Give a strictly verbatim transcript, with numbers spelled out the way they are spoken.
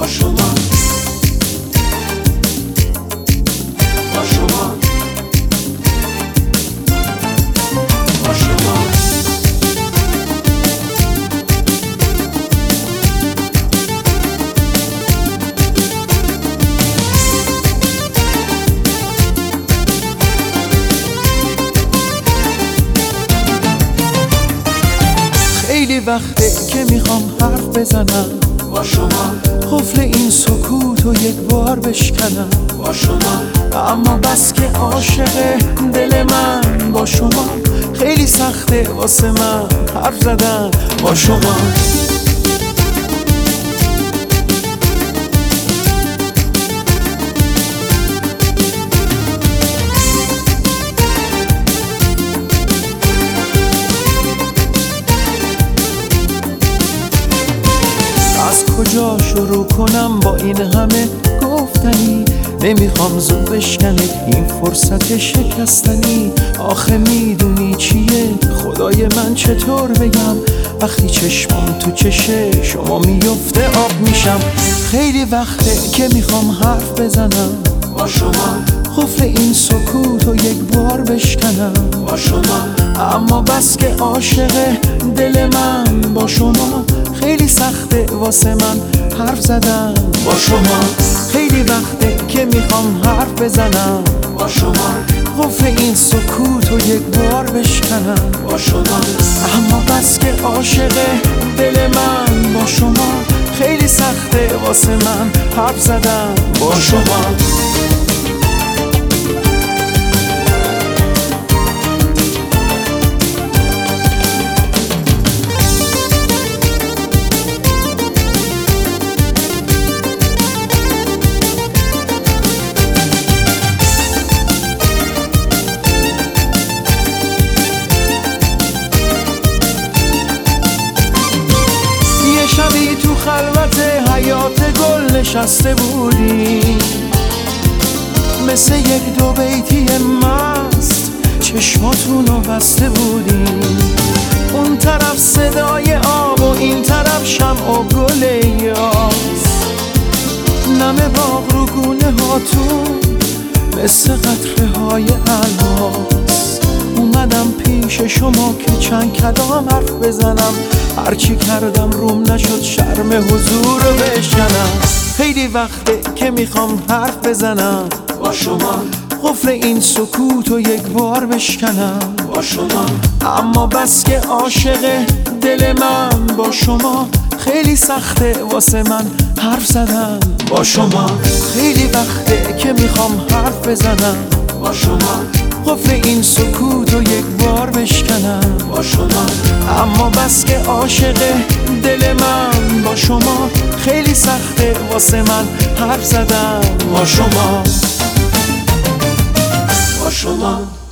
شما، با شما، با شما. خیلی وقته که میخوام حرف بزنم با شما، قفل این سکوت رو یک بار بشکنم با شما، اما بس که عاشق دل من با شما. خیلی سخته واسه من حرف زدن با شما. از کجا شروع کنم با این همه گفتنی؟ نمیخوام زود بشکنه این فرصت شکستنی. آخه میدونی چیه خدای من چطور بگم؟ وقتی چشمام تو چشه شما میفته آب میشم. خیلی وقته که میخوام حرف بزنم با شما، قفل این سکوت رو یک بار بشکنم با شما، اما بس که عاشق دل من با شما. خیلی سخته واسه من حرف زدن با شما، خیلی وقته که میخوام حرف بزنم با شما، قفل این سکوت رو یک بار بشکنم با شما، اما بس که عاشق دل من با شما. خیلی سخته واسه من حرف زدن با شما. شبی تو خلوت حیات گل نشسته بودی، مثل یک دو بیتی مست چشماتونو بسته بودی. اون طرف صدای آب و این طرف شمع و گل یاس، نم باغ رو گونه هاتون مثل قطره های الماس. اومدم پیش شما که چند کلام حرف بزنم، هرچی کردم روم نشد شرم حضور رو بشکنم. خیلی وقته که میخوام حرف بزنم با شما، قفل این سکوت رو یک بار بشکنم با شما، اما بس که عاشق دل من با شما. خیلی سخته واسه من حرف زدن با شما، خیلی وقته که میخوام حرف بزنم با شما، قفل این سکوت رو یک بار بشکنم با شما، اما بس که عاشق دل من با شما. خیلی سخته واسه من حرف زدن با شما، با شما.